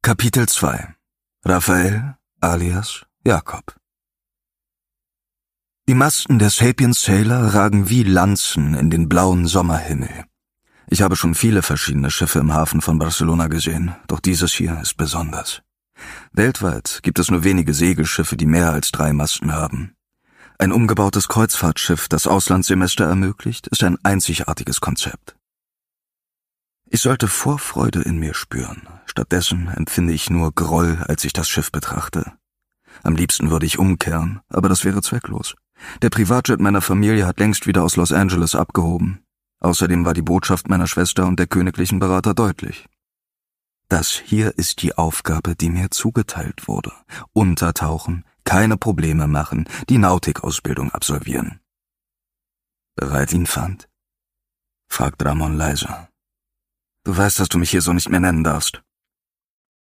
Kapitel 2 Raphael alias Jakob. Die Masten der Sapient Sailor ragen wie Lanzen in den blauen Sommerhimmel. Ich habe schon viele verschiedene Schiffe im Hafen von Barcelona gesehen, doch dieses hier ist besonders. Weltweit gibt es nur wenige Segelschiffe, die mehr als 3 Masten haben. Ein umgebautes Kreuzfahrtschiff, das Auslandssemester ermöglicht, ist ein einzigartiges Konzept. Ich sollte Vorfreude in mir spüren. Stattdessen empfinde ich nur Groll, als ich das Schiff betrachte. Am liebsten würde ich umkehren, aber das wäre zwecklos. Der Privatjet meiner Familie hat längst wieder aus Los Angeles abgehoben. Außerdem war die Botschaft meiner Schwester und der königlichen Berater deutlich. Das hier ist die Aufgabe, die mir zugeteilt wurde. Untertauchen, keine Probleme machen, die Nautikausbildung absolvieren. Bereit, Infant? Fragt Ramon leise. Du weißt, dass du mich hier so nicht mehr nennen darfst.